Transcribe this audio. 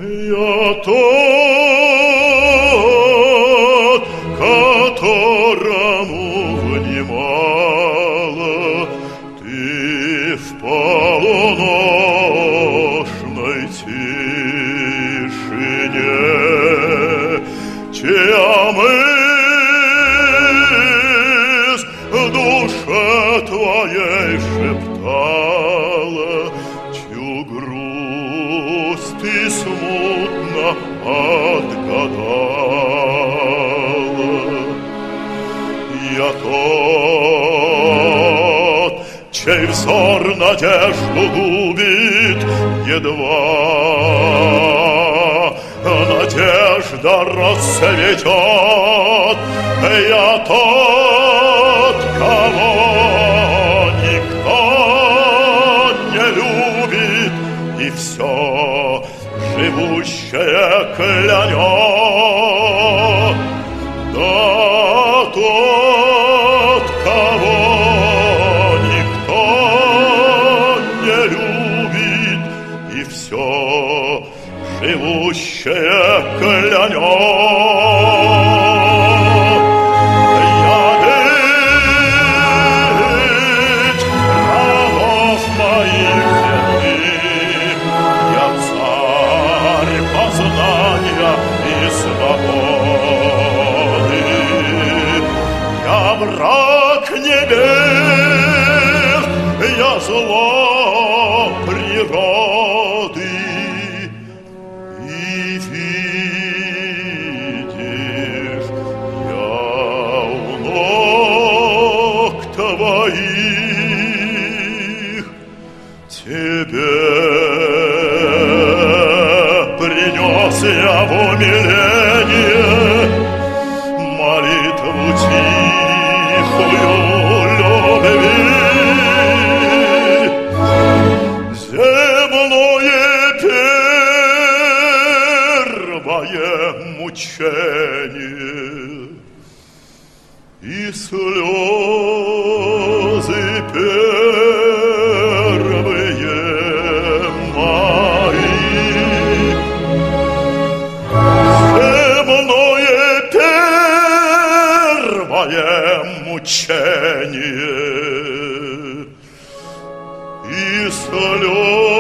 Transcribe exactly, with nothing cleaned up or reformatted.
Я тот, которому внимала ты в полуношной тишине, чья мысль в душе твоей шептала, чью грусть ты смутно отгадала. Я тот, чей взор надежду губит едва надежда расцветет. Я тот, кого никто не любит, и все живущее клянет. Да, тот, кого никто не любит, и все живущее клянет. Я ведь рабов моих святых, я царь познания и свободы, я враг небес, я зло природы. И видишь, я у ног твоих тебе принес я в умиление молитву тихую любви. Земное первое мучение и слезы первые мои. Земное первое мучение и слезы